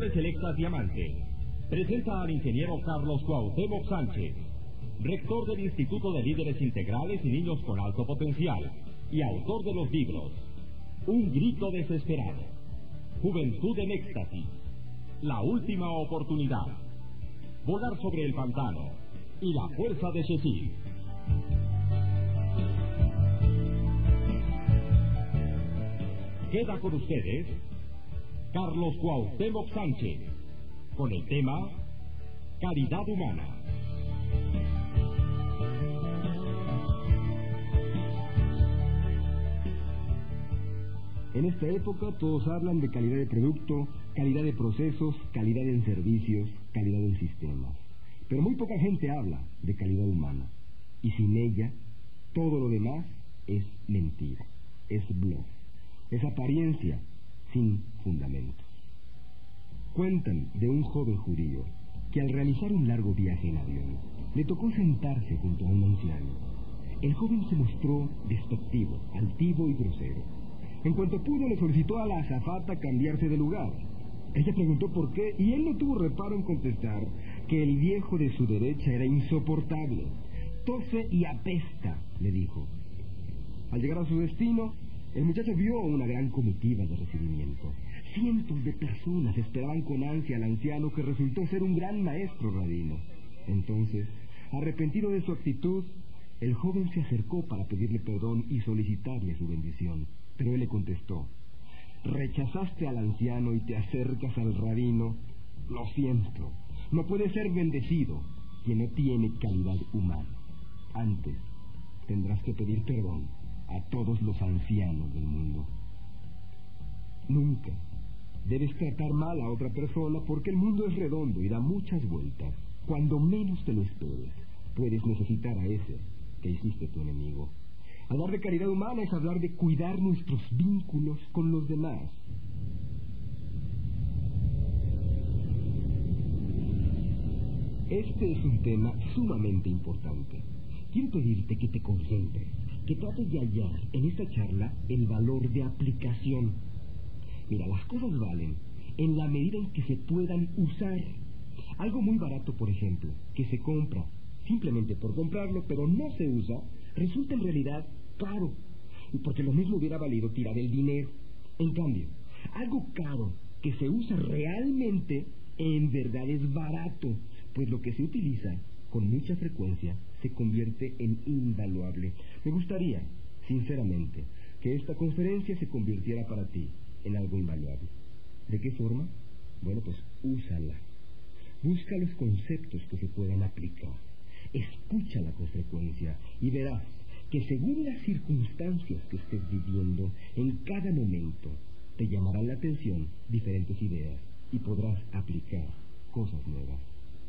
Flores Selectas Diamante presenta al ingeniero Carlos Cuauhtémoc Sánchez, rector del Instituto de Líderes Integrales y Niños con Alto Potencial y autor de los libros Un Grito Desesperado, Juventud en Éxtasis, La Última Oportunidad, Volar sobre el Pantano y La Fuerza de Cecil. Queda con ustedes Carlos Cuauhtémoc Sánchez con el tema Caridad Humana. En esta época todos hablan de calidad de producto, calidad de procesos, calidad en servicios, calidad en sistemas. Pero muy poca gente habla de calidad humana. Y sin ella, todo lo demás es mentira, es bluff, es apariencia sin fundamentos. Cuentan de un joven judío que al realizar un largo viaje en avión, le tocó sentarse junto a un anciano. El joven se mostró despectivo, altivo y grosero. En cuanto pudo, le solicitó a la azafata cambiarse de lugar. Ella preguntó por qué, y él no tuvo reparo en contestar que el viejo de su derecha era insoportable. Tose y apesta, le dijo. Al llegar a su destino, el muchacho vio una gran comitiva de recibimiento. Cientos de personas esperaban con ansia al anciano, que resultó ser un gran maestro rabino. Entonces, arrepentido de su actitud, el joven se acercó para pedirle perdón y solicitarle su bendición. Pero él le contestó: rechazaste al anciano y te acercas al rabino. Lo siento, no puede ser bendecido quien no tiene calidad humana. Antes tendrás que pedir perdón a todos los ancianos del mundo. Nunca debes tratar mal a otra persona, porque el mundo es redondo y da muchas vueltas. Cuando menos te lo esperes, puedes necesitar a ese que hiciste tu enemigo. Hablar de caridad humana es hablar de cuidar nuestros vínculos con los demás. Este es un tema sumamente importante. Quiero pedirte que te concentres, que trates de hallar en esta charla el valor de aplicación. Mira, las cosas valen en la medida en que se puedan usar. Algo muy barato, por ejemplo, que se compra simplemente por comprarlo, pero no se usa, resulta en realidad caro, porque lo mismo hubiera valido tirar el dinero. En cambio, algo caro que se usa realmente, en verdad es barato, pues lo que se utiliza con mucha frecuencia se convierte en invaluable. Me gustaría, sinceramente, que esta conferencia se convirtiera para ti en algo invaluable. ¿De qué forma? Bueno, pues úsala. Busca los conceptos que se puedan aplicar. Escúchala con frecuencia y verás que según las circunstancias que estés viviendo, en cada momento te llamarán la atención diferentes ideas y podrás aplicar cosas nuevas.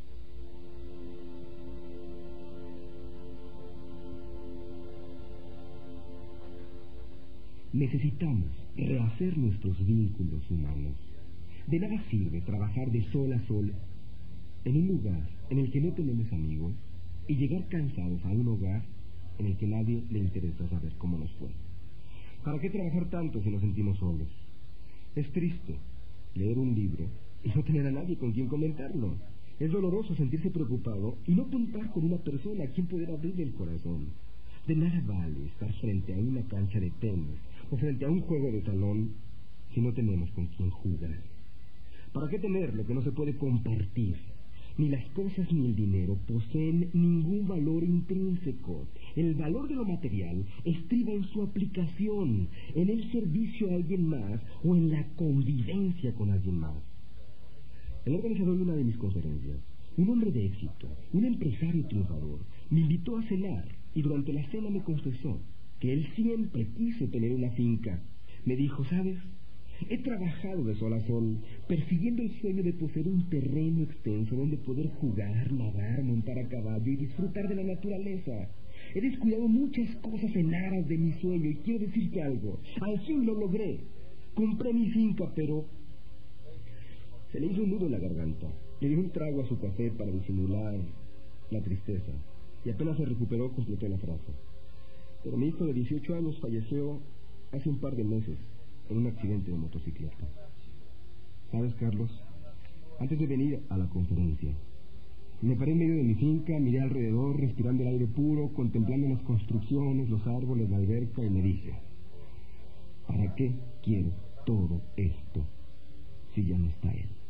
Necesitamos rehacer nuestros vínculos humanos. De nada sirve trabajar de sol a sol en un lugar en el que no tenemos amigos y llegar cansados a un hogar en el que nadie le interesa saber cómo nos fue. ¿Para qué trabajar tanto si nos sentimos solos? Es triste leer un libro y no tener a nadie con quien comentarlo. Es doloroso sentirse preocupado y no contar con una persona a quien poder abrirle el corazón. De nada vale estar frente a una cancha de tenis o frente a un juego de salón si no tenemos con quien jugar. ¿Para qué tener lo que no se puede compartir? Ni las cosas ni el dinero poseen ningún valor intrínseco. El valor de lo material estriba en su aplicación, en el servicio a alguien más o en la convivencia con alguien más. El organizador de una de mis conferencias, un hombre de éxito, un empresario triunfador, me invitó a cenar y durante la cena me confesó que él siempre quiso tener una finca. Me dijo: ¿sabes? He trabajado de sol a sol, persiguiendo el sueño de poseer un terreno extenso donde poder jugar, nadar, montar a caballo y disfrutar de la naturaleza. He descuidado muchas cosas en aras de mi sueño y quiero decirte algo. Al fin lo logré. Compré mi finca, pero se le hizo un nudo en la garganta. Le dio un trago a su café para disimular la tristeza y apenas se recuperó completó la frase. Pero mi hijo de 18 años falleció hace un par de meses en un accidente de motocicleta. ¿Sabes, Carlos? antes de venir a la conferencia. Me paré en medio de mi finca, miré alrededor, respirando el aire puro, contemplando las construcciones, los árboles, la alberca, y me dije, ¿para qué quiero todo esto si ya no está él?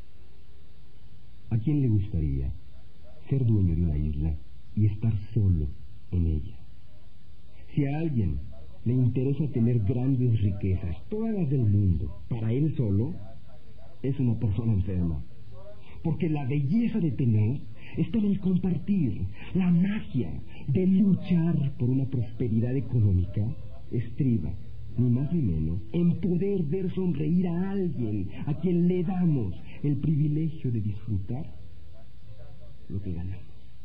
¿A quién le gustaría ser dueño de una isla y estar solo en ella? Si a alguien le interesa tener grandes riquezas, todas las del mundo, para él solo, es una persona enferma. Porque la belleza de tener está en el compartir. La magia de luchar por una prosperidad económica estriba, ni más ni menos, en poder ver sonreír a alguien a quien le damos el privilegio de disfrutar lo que ganamos.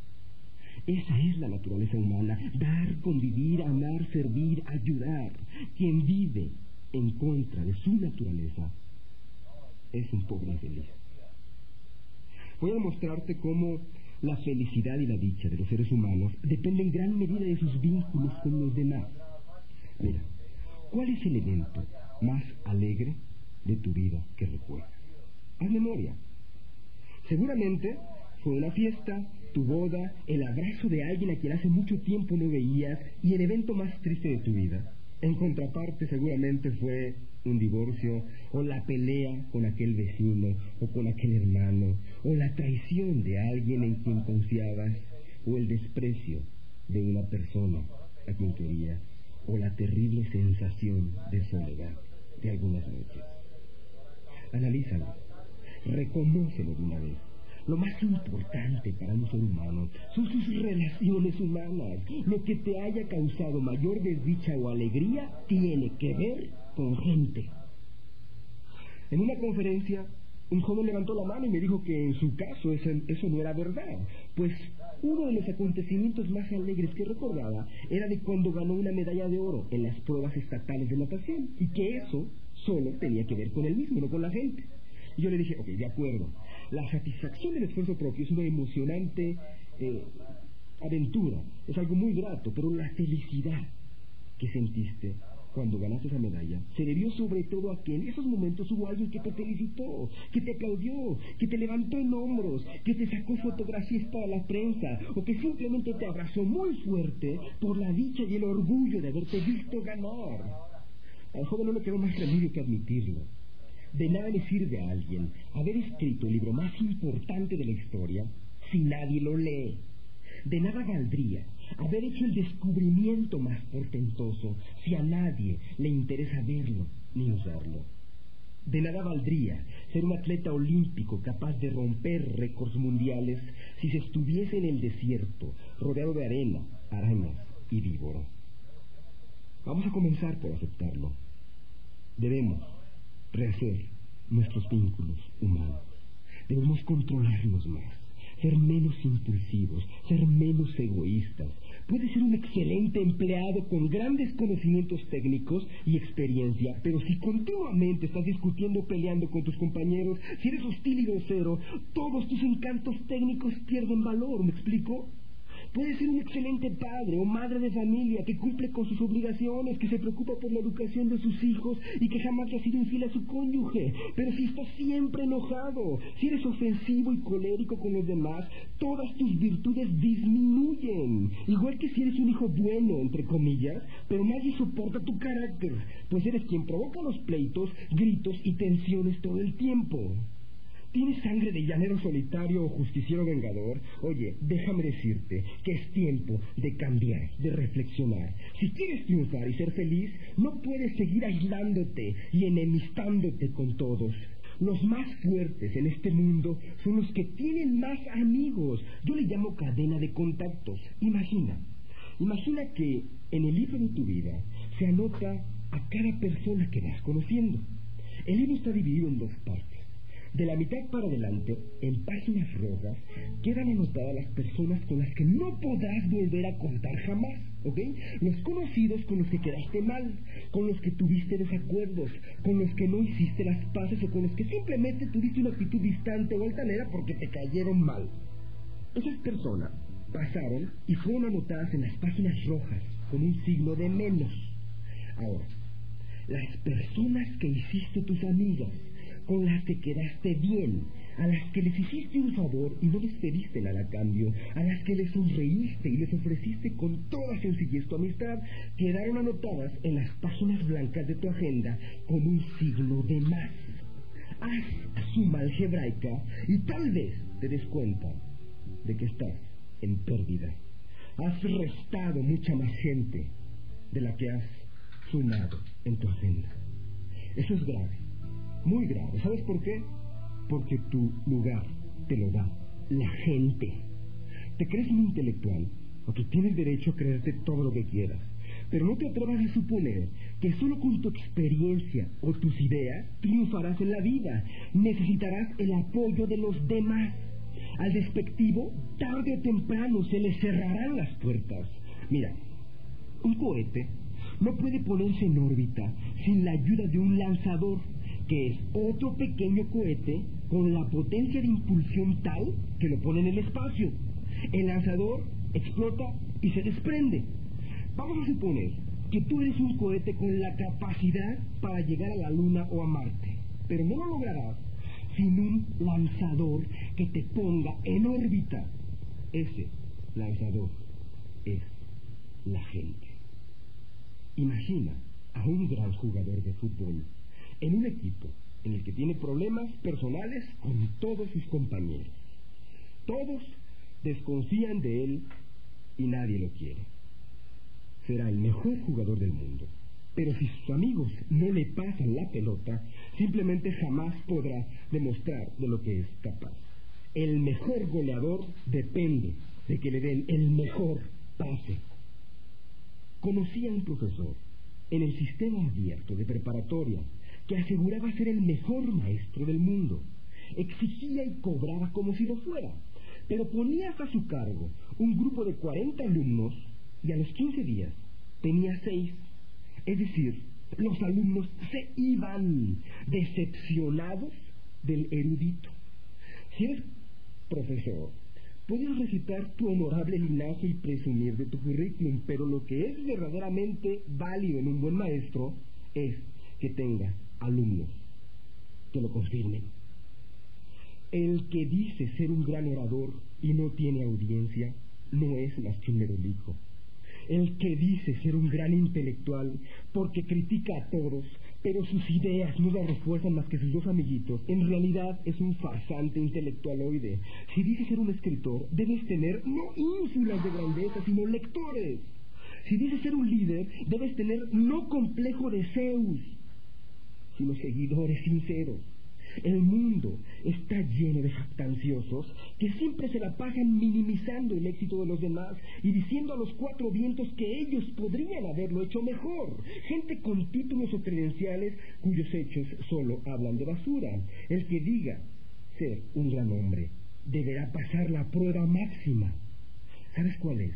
Esa es la naturaleza humana: dar, convivir, amar, servir, ayudar. Quien vive en contra de su naturaleza es un pobre infeliz. Voy a mostrarte cómo la felicidad y la dicha de los seres humanos dependen en gran medida de sus vínculos con los demás. Mira, ¿cuál es el evento más alegre de tu vida que recuerdas? Haz memoria. Seguramente fue una fiesta, tu boda, el abrazo de alguien a quien hace mucho tiempo no veías y el evento más triste de tu vida. En contraparte, seguramente fue un divorcio, o la pelea con aquel vecino, o con aquel hermano, o la traición de alguien en quien confiabas, o el desprecio de una persona a quien querías, o la terrible sensación de soledad de algunas noches. Analízalo, reconócelo de una vez. Lo más importante para un ser humano son sus relaciones humanas. Lo que te haya causado mayor desdicha o alegría tiene que ver con gente. En una conferencia, un joven levantó la mano y me dijo que en su caso eso no era verdad, pues uno de los acontecimientos más alegres que recordaba era de cuando ganó una medalla de oro en las pruebas estatales de natación, y que eso solo tenía que ver con él mismo, no con la gente. Y yo le dije, ok, de acuerdo, la satisfacción del esfuerzo propio es una emocionante aventura, es algo muy grato, pero la felicidad que sentiste cuando ganaste esa medalla se debió sobre todo a que en esos momentos hubo alguien que te felicitó, que te aplaudió, que te levantó en hombros, que te sacó fotografías para la prensa, o que simplemente te abrazó muy fuerte por la dicha y el orgullo de haberte visto ganar. Al joven no le quedó más remedio que admitirlo. De nada le sirve a alguien haber escrito el libro más importante de la historia si nadie lo lee. De nada valdría haber hecho el descubrimiento más portentoso si a nadie le interesa verlo ni usarlo. De nada valdría ser un atleta olímpico capaz de romper récords mundiales si se estuviese en el desierto, rodeado de arena, arañas y víboras. Vamos a comenzar por aceptarlo. Debemos rehacer nuestros vínculos humanos. Debemos controlarnos más, ser menos impulsivos, ser menos egoístas. Puedes ser un excelente empleado con grandes conocimientos técnicos y experiencia, pero si continuamente estás discutiendo o peleando con tus compañeros, si eres hostil y grosero, todos tus encantos técnicos pierden valor, ¿me explico? Puede ser un excelente padre o madre de familia que cumple con sus obligaciones, que se preocupa por la educación de sus hijos y que jamás le ha sido infiel a su cónyuge. Pero si estás siempre enojado, si eres ofensivo y colérico con los demás, todas tus virtudes disminuyen. Igual que si eres un hijo bueno, entre comillas, pero nadie soporta tu carácter, pues eres quien provoca los pleitos, gritos y tensiones todo el tiempo. ¿Tienes sangre de llanero solitario o justiciero vengador? Oye, déjame decirte que es tiempo de cambiar, de reflexionar. Si quieres triunfar y ser feliz, no puedes seguir aislándote y enemistándote con todos. Los más fuertes en este mundo son los que tienen más amigos. Yo le llamo cadena de contactos. Imagina que en el libro de tu vida se anota a cada persona que vas conociendo. El libro está dividido en dos partes. De la mitad para adelante, en páginas rojas, quedan anotadas las personas con las que no podrás volver a contar jamás, ¿ok? Los conocidos con los que quedaste mal, con los que tuviste desacuerdos, con los que no hiciste las paces o con los que simplemente tuviste una actitud distante o altanera porque te cayeron mal. Esas personas pasaron y fueron anotadas en las páginas rojas con un signo de menos. Ahora, las personas que hiciste tus amigas, con las que quedaste bien, a las que les hiciste un favor y no les pediste nada a cambio, a las que les sonreíste y les ofreciste con toda sencillez tu amistad, quedaron anotadas en las páginas blancas de tu agenda con un signo de más. Haz suma algebraica y tal vez te des cuenta de que estás en pérdida. Has restado mucha más gente de la que has sumado en tu agenda. Eso es grave, muy grave. ¿Sabes por qué? Porque tu lugar te lo da la gente. Te crees un intelectual, o tú tienes derecho a creerte todo lo que quieras, pero no te atrevas a suponer que solo con tu experiencia o tus ideas triunfarás en la vida. Necesitarás el apoyo de los demás. Al despectivo, tarde o temprano se le cerrarán las puertas. Mira, un cohete no puede ponerse en órbita sin la ayuda de un lanzador, que es otro pequeño cohete con la potencia de impulsión tal que lo pone en el espacio. El lanzador explota y se desprende. Vamos a suponer que tú eres un cohete con la capacidad para llegar a la Luna o a Marte, pero no lo lograrás sin un lanzador que te ponga en órbita. Ese lanzador es la gente. Imagina a un gran jugador de fútbol en un equipo en el que tiene problemas personales con todos sus compañeros. Todos desconfían de él y nadie lo quiere. Será el mejor jugador del mundo, pero si sus amigos no le pasan la pelota, simplemente jamás podrá demostrar de lo que es capaz. El mejor goleador depende de que le den el mejor pase. Conocí a un profesor en el sistema abierto de preparatoria que aseguraba ser el mejor maestro del mundo. Exigía y cobraba como si lo fuera, pero ponía a su cargo un grupo de 40 alumnos y a los 15 días tenía 6. Es decir, los alumnos se iban decepcionados del erudito. Si eres profesor, puedes recitar tu honorable linaje y presumir de tu currículum, pero lo que es verdaderamente válido en un buen maestro es que tenga alumnos que lo confirmen. El que dice ser un gran orador y no tiene audiencia no es más que un merolico. El que dice ser un gran intelectual porque critica a todos, pero sus ideas no la refuerzan más que sus dos amiguitos, en realidad es un farsante intelectualoide. Si dices ser un escritor, debes tener no ínsulas de grandeza, sino lectores. Si dices ser un líder, debes tener no complejo de Zeus, sino seguidores sinceros. El mundo está lleno de jactanciosos que siempre se la pasan minimizando el éxito de los demás y diciendo a los 4 vientos que ellos podrían haberlo hecho mejor. Gente con títulos o credenciales cuyos hechos solo hablan de basura. El que diga ser un gran hombre deberá pasar la prueba máxima. ¿Sabes cuál es?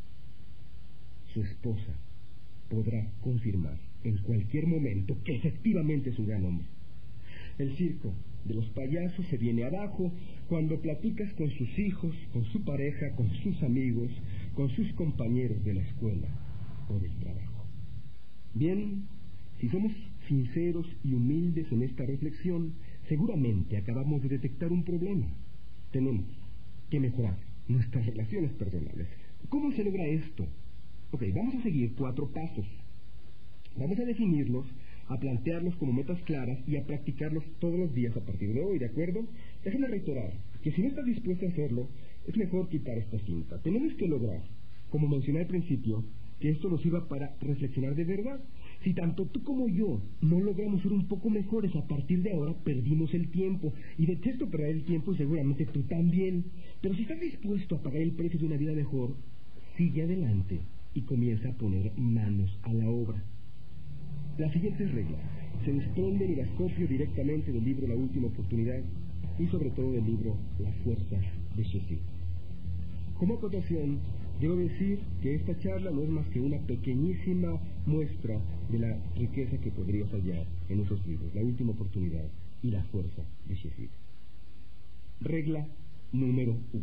Su esposa podrá confirmar en cualquier momento que efectivamente es un gran hombre. El circo de los payasos se viene abajo cuando platicas con sus hijos, con su pareja, con sus amigos, con sus compañeros de la escuela o del trabajo. Bien, si somos sinceros y humildes en esta reflexión, seguramente acabamos de detectar un problema. Tenemos que mejorar nuestras relaciones personales. ¿Cómo se logra esto? Ok, vamos a seguir 4 pasos. Vamos a definirlos, a plantearlos como metas claras y a practicarlos todos los días a partir de hoy, ¿de acuerdo? Déjame reiterar que si no estás dispuesto a hacerlo, es mejor quitar esta cinta. Tenemos que lograr, como mencioné al principio, que esto nos sirva para reflexionar de verdad. Si tanto tú como yo no logramos ser un poco mejores a partir de ahora, perdimos el tiempo. Y detesto perder el tiempo y seguramente tú también. Pero si estás dispuesto a pagar el precio de una vida mejor, sigue adelante y comienza a poner manos a la obra. Las siguientes reglas se desprenden y las copio directamente del libro La Última Oportunidad y sobre todo del libro La Fuerza de Sheffield. Como acotación, debo decir que esta charla no es más que una pequeñísima muestra de la riqueza que podrías hallar en esos libros, La Última Oportunidad y La Fuerza de Sheffield. Regla número 1.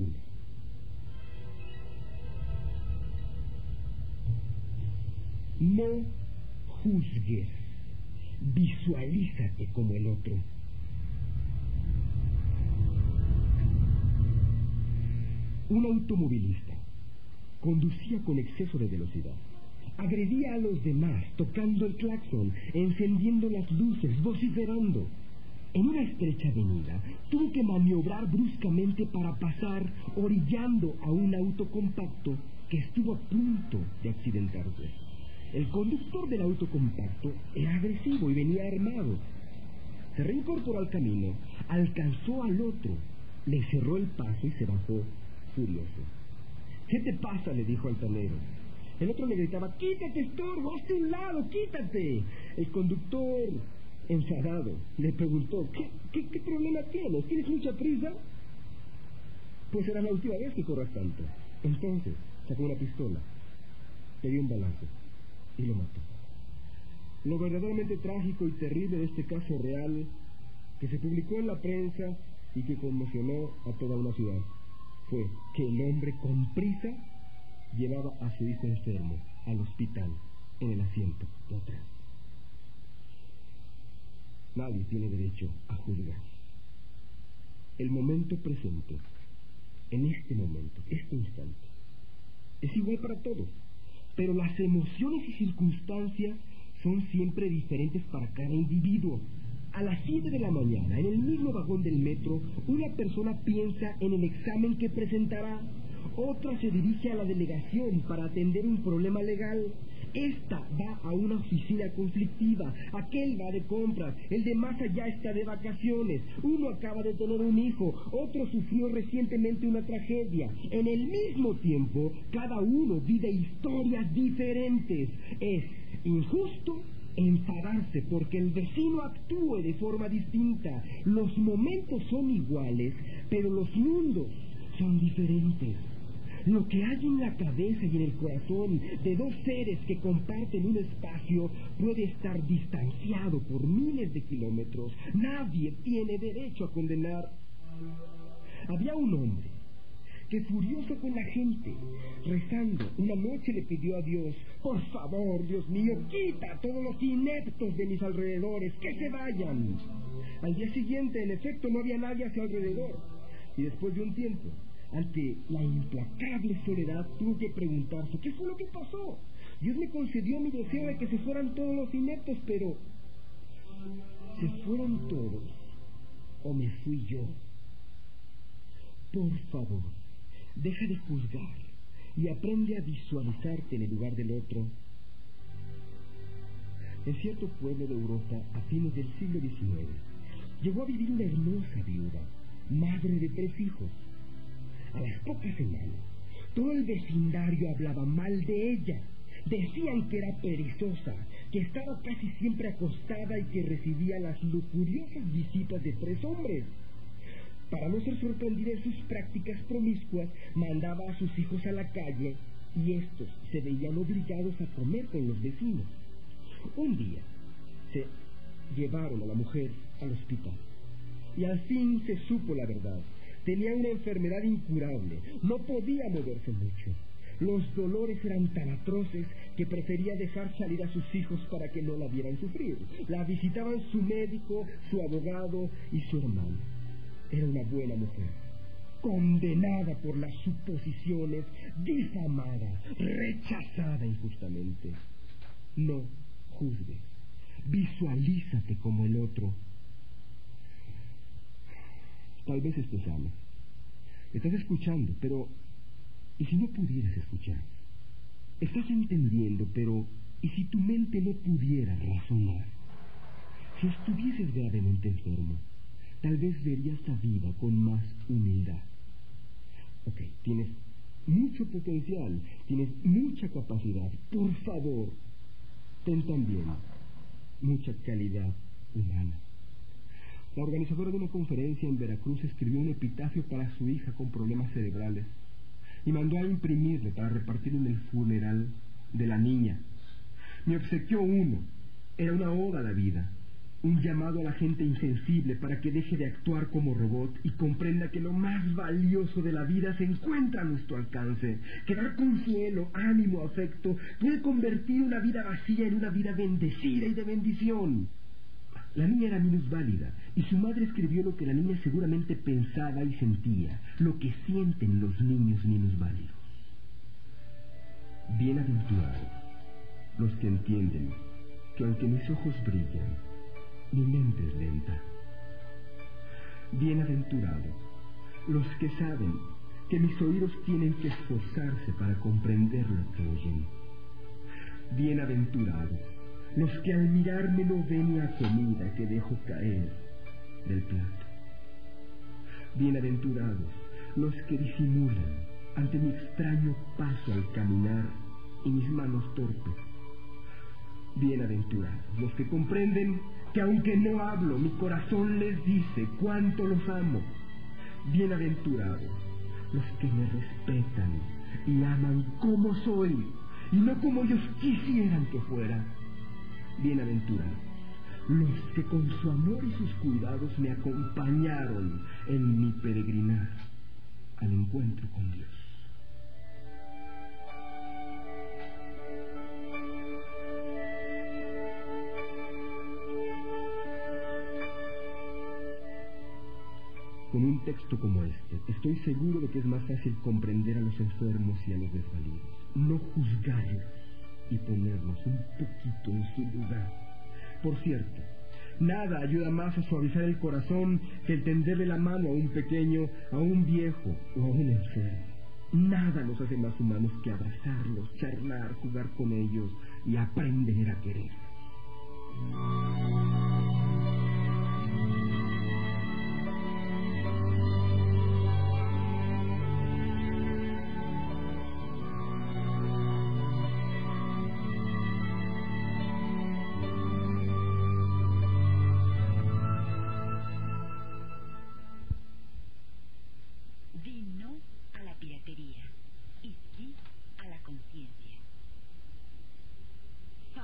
No juzgues, visualízate como el otro. Un automovilista conducía con exceso de velocidad. Agredía a los demás, tocando el claxon, encendiendo las luces, vociferando. En una estrecha avenida, tuvo que maniobrar bruscamente para pasar, orillando a un auto compacto que estuvo a punto de accidentarse. El conductor del auto compacto era agresivo y venía armado. Se reincorporó al camino, alcanzó al otro, le cerró el paso y se bajó furioso. ¿Qué te pasa?, le dijo altanero. El otro le gritaba: ¡quítate, estorbo! ¡Hazte un lado! ¡Quítate! El conductor, enfadado, le preguntó: ¿Qué problema tienes? ¿Tienes mucha prisa? Pues será la última vez que corras tanto. Entonces sacó una pistola, le dio un balazo y lo mató. Lo verdaderamente trágico y terrible de este caso real, que se publicó en la prensa y que conmocionó a toda una ciudad, fue que el hombre con prisa llevaba a su hijo enfermo al hospital en el asiento de atrás. Nadie tiene derecho a juzgar. El momento presente, en este momento, este instante, es igual para todos, pero las emociones y circunstancias son siempre diferentes para cada individuo. A las 7 de la mañana, en el mismo vagón del metro, una persona piensa en el examen que presentará, otra se dirige a la delegación para atender un problema legal, esta va a una oficina conflictiva, aquel va de compras, el de más allá está de vacaciones, uno acaba de tener un hijo, otro sufrió recientemente una tragedia. En el mismo tiempo, cada uno vive historias diferentes. Es injusto enfadarse porque el vecino actúe de forma distinta. Los momentos son iguales, pero los mundos son diferentes. Lo que hay en la cabeza y en el corazón de dos seres que comparten un espacio puede estar distanciado por miles de kilómetros. Nadie tiene derecho a condenar. Había un hombre que, furioso con la gente, rezando, una noche le pidió a Dios: por favor, Dios mío, quita a todos los ineptos de mis alrededores, que se vayan. Al día siguiente, en efecto, no había nadie a su alrededor. Y después de un tiempo, ante la implacable soledad, tuvo que preguntarse: ¿qué fue lo que pasó? Dios me concedió mi deseo de que se fueran todos los ineptos, pero ¿se fueron todos o me fui yo? Por favor, deja de juzgar y aprende a visualizarte en el lugar del otro. En cierto pueblo de Europa, a fines del siglo XIX, llegó a vivir una hermosa viuda, madre de 3 hijos. A las pocas semanas, todo el vecindario hablaba mal de ella. Decían que era perezosa, que estaba casi siempre acostada y que recibía las lujuriosas visitas de 3 hombres. Para no ser sorprendida en sus prácticas promiscuas, mandaba a sus hijos a la calle y estos se veían obligados a comer con los vecinos. Un día se llevaron a la mujer al hospital y al fin se supo la verdad. Tenía una enfermedad incurable, no podía moverse mucho. Los dolores eran tan atroces que prefería dejar salir a sus hijos para que no la vieran sufrir. La visitaban su médico, su abogado y su hermano. Era una buena mujer, condenada por las suposiciones, difamada, rechazada injustamente. No juzgues, visualízate como el otro. Tal vez estés sano, estás escuchando, pero ¿y si no pudieras escuchar? Estás entendiendo, pero ¿y si tu mente no pudiera razonar? Si estuvieses gravemente enfermo, tal vez verías la vida con más humildad. Ok, tienes mucho potencial, tienes mucha capacidad. Por favor, ten también mucha calidad humana. La organizadora de una conferencia en Veracruz escribió un epitafio para su hija con problemas cerebrales y mandó a imprimirle para repartirlo en el funeral de la niña. Me obsequió uno. Era una oda a la vida, un llamado a la gente insensible para que deje de actuar como robot y comprenda que lo más valioso de la vida se encuentra a nuestro alcance, que dar consuelo, ánimo, afecto puede convertir una vida vacía en una vida bendecida y de bendición. La niña era minusválida, Y su madre escribió lo que la niña seguramente pensaba y sentía, lo que sienten los niños minusválidos. Bienaventurados los que entienden que aunque mis ojos brillan, mi mente es lenta. Bienaventurados los que saben que mis oídos tienen que esforzarse para comprender lo que oyen. Bienaventurados los que al mirarme no ven la comida que dejo caer del plato. Bienaventurados los que disimulan ante mi extraño paso al caminar y mis manos torpes. Bienaventurados los que comprenden que aunque no hablo, mi corazón les dice cuánto los amo. Bienaventurados los que me respetan y aman como soy y no como ellos quisieran que fuera. Bienaventurados los que con su amor y sus cuidados me acompañaron en mi peregrinar al encuentro con Dios. Con un texto como este, estoy seguro de que es más fácil comprender a los enfermos y a los desvalidos, no juzgarlos y ponerlos un poquito en su lugar. Por cierto, nada ayuda más a suavizar el corazón que el tenderle la mano a un pequeño, a un viejo o a un enfermo. Nada nos hace más humanos que abrazarlos, charlar, jugar con ellos y aprender a querer. Di no a la piratería.